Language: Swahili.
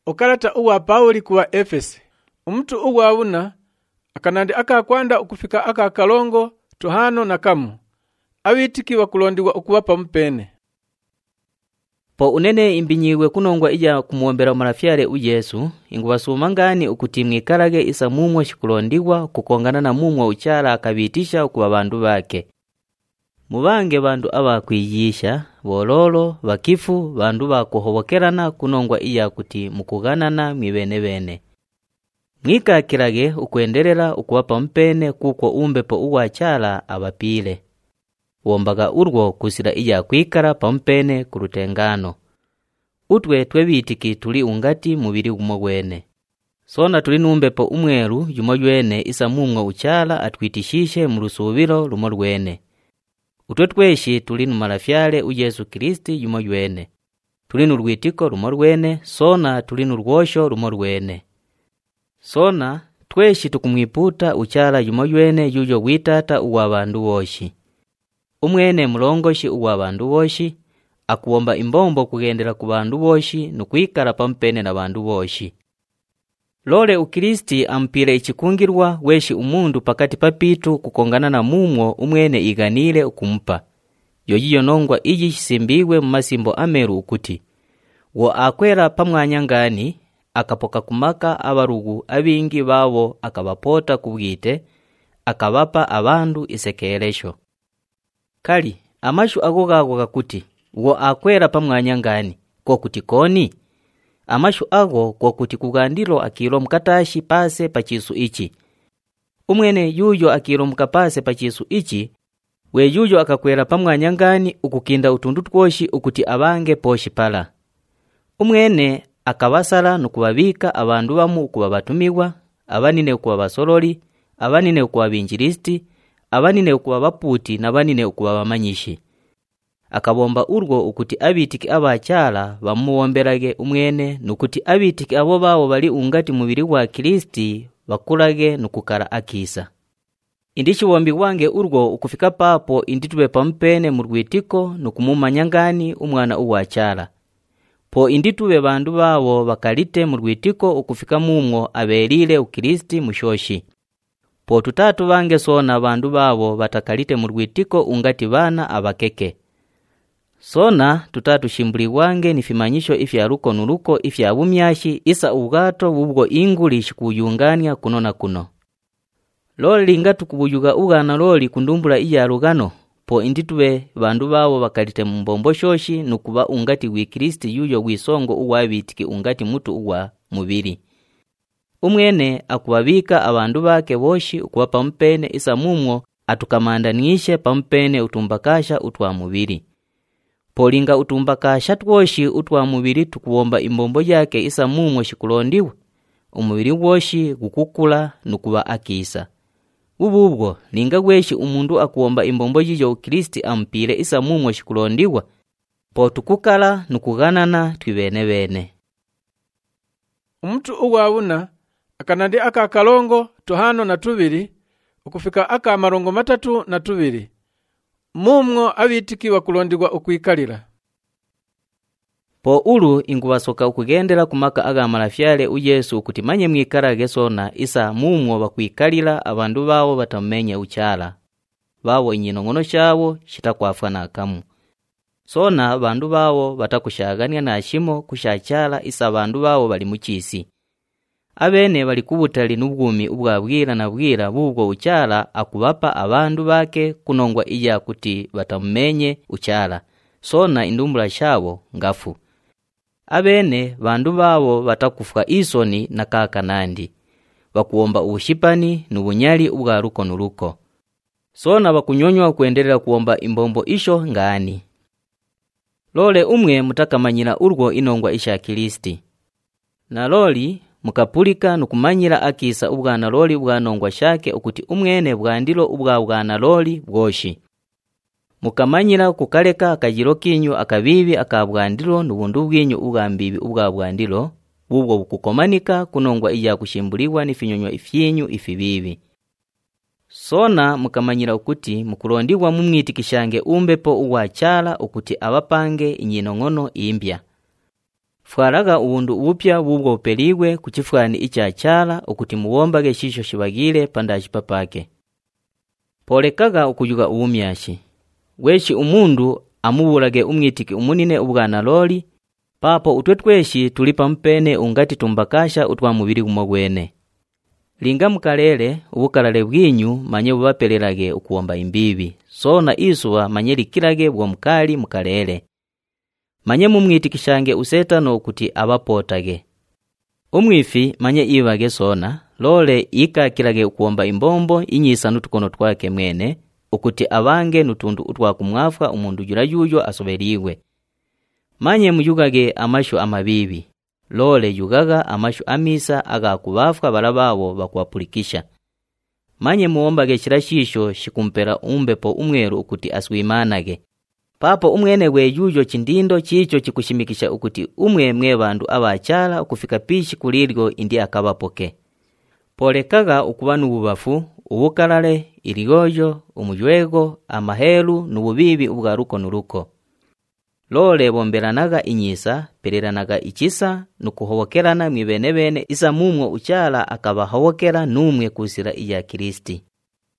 Ukalata uwa Pauli kuwa Efesi. Umutu uwa una akanandi akakwanda ukufika akakalongo tuhano na kamu. Awitikiwa kulondiwa ukuwa pamupene. Po unene imbinyiwe kunongwa ija kumuombera marafyale u Yesu, ingubasuma ngani ukuti mwikarage isa mumwe shikulondiwa kukongana na mumwe uchala akabitisha ukuba bandu bake. Mubange bandu abakwiyisha, bololo, bakifu, bandu bakuhobokerana kunongwa iya kuti mukuganana mwibene. Mwikakirage ukwenderera ukuwa pampene kuko umbepo uwachala abapile. Wombaga urwo kusira iya kwikara pampene kurutengano. Utwe twebitiki tuli ungati mubiri gumogwene. Sona tuli numbepo umweru jumogwene isa mumwe uchala atwitishishe murusubiro lumogwene. Utwe tweshi tuli numarafyale u Yesu Kristi jumogwene. Tuli nurwitiko lumogwene, sona tuli nurwosho lumogwene. Sona tweshi tukumwiputa uchala jumogwene yujo witata uwa bandu woshi. Umwene mulongoshi uwa bandu boshi, akuomba imbombo kugendera ku bandu boshi nukwikara pampene na bandu boshi. Lole ukristi ampire ichikungirwa weshi umundu pakati papitu kukongana na mumwo umwene iganile ukumpa. Yoyiyo nongwa iji simbiwe mmasimbo ameru ukuti. Wo akwera pamwanya ngani, akapoka kumaka abarugu abingi babo akabapota kubwite, akabapa abandu isekelesho. Kali, amashu ago kakuti, wo akwera pamwanya ngani, kwa kuti koni? Amashu ago kwa kuti kugandiro akilo mkatashi pase pachisu ichi. Umwene yuyo akilo mkapase pachisu ichi, we yuyo akakwera pamwanya ngani ukukinda utundu twoshi ukuti abange poshi pala. Umwene akabasala nukubabika abandu bamu ukubabatumiwa, abanine ukubabasololi, abanine ukubabinjiristi, abanine ukuba baputi na banine ukuba bamanyishi. Akabomba urwo ukuti abitiki abachala bamuwomberage umwene nukuti abitiki abo bawo bali ungati mubiri wa Kristi bakulage nukukara akisa. Indichi wombi wange urwo ukufika papo inditube pampene murwitiko nukumumanyangani umwana uwachala. Po inditube bandu bawo bakalite murwitiko ukufika mumwo abelile ukristi mushoshi. Po tutatu bange sona bandu babo batakalite murwitiko ungati bana abakeke. Sona tutatu shimbuli wange nifimanyisho ifya ruko nuruko ifya bumyashi isa ugato bubwo inguli shikuyungania kunona kuno. Loli ngatu kubuyuga ugana loli kundumbula iya rugano, po inditube bandu babo bakalite mbombo shoshi nukuba ungati wi Kristi yuyo wisongo uwabitiki ungati mutu uwa mubiri. Umwene akubabika abandu bake boshi ukuwa pampene isa mumwo atukamandanishe pampene utumbakasha utwa mubiri. Polinga utumbakasha twoshi utwa mubiri tukuomba imbombo yake isa mumwo shikulondiwa, umubiri woshi gukukula nukuba akisa. Ububwo linga gweshi umundu akuomba imbombo yiyo Kristi ampire isa mumwo shikulondiwa, po tukukala nukuganana twibene. Umutu uwawuna akanandi akakalongo tuhano na tubiri ukufika akamarongo matatu na tubiri. Mumwo abitikiwa kulondigwa ukwikalira. Po ulu ingubasoka ukugendera kumaka agamarafyale u Yesu ukuti manye mwikarage sona isa mumwo bakwikalira abandu bawo batamenye uchala. Bawo inyinongono shawo shitakwafwa na kamu. Sona abandu bawo batakushagania na shimo kushachala isa abandu bawo bali muchisi. Abene bali kubutali n'ubwumi ubwabwira na bwira bubwo uchala akubapa abandu bake kunongwa iya kuti batamumenye uchala. Sona indumbula shabo ngafu. Abene bandu babo batakufuka isoni na kakanandi. Bakuomba ushipani nubunyali ubwa ruko nuruko. Sona bakunyonywa kuendelea kuomba imbombo isho ngani. Lole umwe mutakamanyira urwo inongwa isha Kristi. Na loli mukapulika nukumanyira akisa ubwana loli bwanongwa shake ukuti umwene bwandilo ubwana loli bwoshi. Mukamanyira kukaleka akajiro kinyu akabibi akabwandilo nubundu bwinyu ugambibi ubwandilo bubwo bukukomanika kunongwa iya kushimbuliwa nifinyonywa ifyinyu ifibibi. Sona mukamanyira ukuti mukulondiwa mumwitikishange umbepo uwachala ukuti abapange inyinongono imbya. Fwaraga ubundu upya bubwo upeliwe kuchifwani ichachala ukuti muwombage shisho shibagile pandashi papake. Polekaga ukuyuga uumyashi. Weshi umundu amubulage umwitiki umunine ubwana loli, papo utwe tweshi tulipa mpene ungati tumbakasha utwa mubiri gumogwene. Linga mukalele ubukalale bwinyu manye bubapelelage ukuomba imbibi, sona isuwa manye likilage bwa mukali mukalele. Manye mumwitikishange usetano kuti abapotage. Umwifi manye ibage sona, lole ikakilage ukuomba imbombo inyisa nutukono twake mwene, ukuti abange nutundu utwa kumwafwa umundu julajujo asobeliwe. Manye muyugage amashu amabibi, lole yugaga amashu amisa aga kubafwa balababo bakuapulikisha. Manye muombage shirashisho shikumpera umbepo umweru ukuti aswimanage. Papo umwene wejujo chindindo chicho chikushimikisha ukuti umwe bandu abachala ukufika pishi kulirgo indi akabapoke. Polekaga ukubanu ububafu, ubukalale, irigojo, umujwego, amahelu, nububibi ubwaruko nuruko. Lole bomberanaga inyisa, pereranaga ichisa, nukuhobokerana mwibenebene isa mumwo uchala akabahobokera numwe kusira iya Kristi.